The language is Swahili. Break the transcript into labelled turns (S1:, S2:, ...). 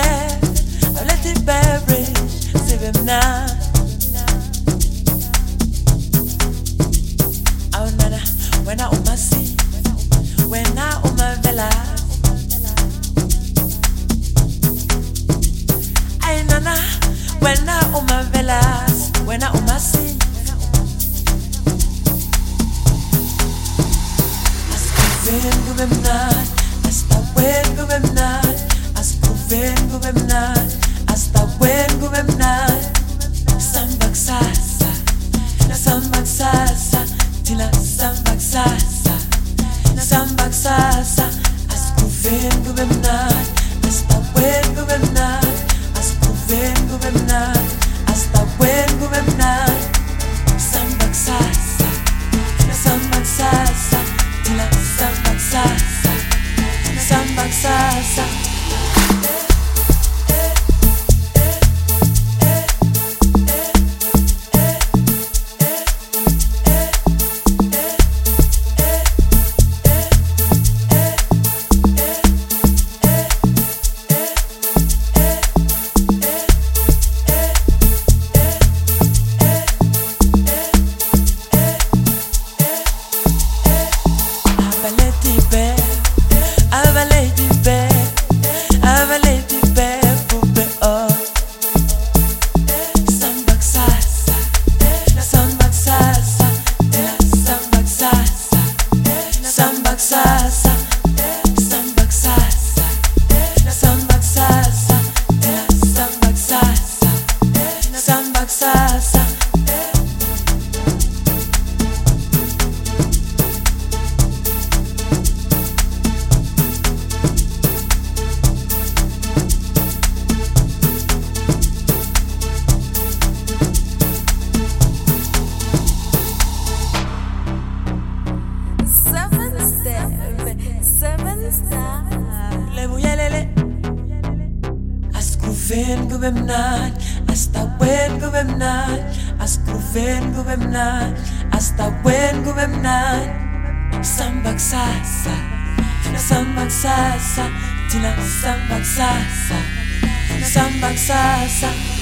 S1: awalethi beverage sibe mnandi. Awunana wena umasi, wena umavela. Ay nana wena umavela, wena umasi. Askuven kube mnandi, hasta when kube mnandi. Askuven kube mnandi, hasta when kube mnandi. Samba kusasa, samba kusasa, tina samba kusasa, samba kusasa. Askuven kube mnandi, hasta when kube mnandi. Askuven kube mnandi, hasta when kube mnandi. Samba kusasa, samba kusasa, tina samba kusasa, samba kusasa. Askuven kube mnandi, hasta when kube mnandi. Askuven kube mnandi, hasta when kube mnandi. Samba kusasa, samba kusasa, tina samba kusasa, samba kusasa.